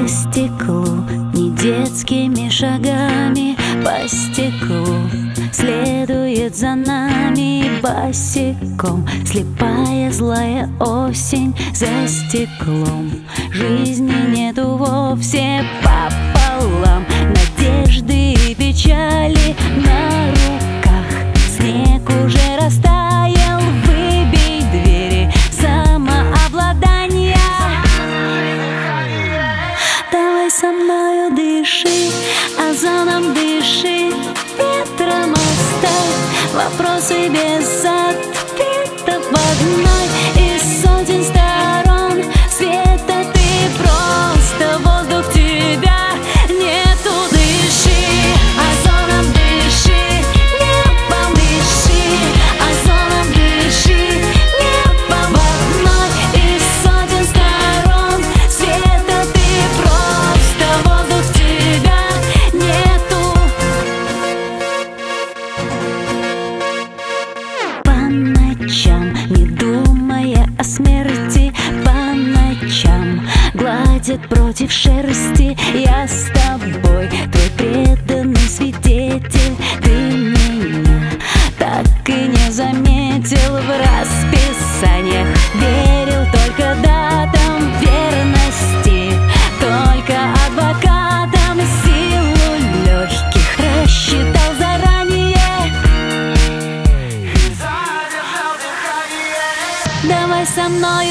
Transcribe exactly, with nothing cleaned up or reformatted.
по стеклу, не детскими шагами по стеклу следует за нами босиком. Слепая злая осень за стеклом, жизни нету вовсе пополам. Надежды и печали на руках, снег уже растаял, выбей двери самообладания. Давай со мною дыши, озоном дыши, ветром оставь вопросы без ответов. В одной из сотен сторон света ты просто воздух, тебя нету. Дыши, озоном дыши, небом дыши, озоном дыши, небом. В одной из сотен сторон света ты просто воздух, тебя нету. По ночам, не думая о смерти, по ночам гладят против шерсти. Я с тобой, твой преданный свидетель. Ты меня так и не заметил в расписаниях, верил только датам верности, только адвокатам. Силу легких рассчитал заранее. Давай со мною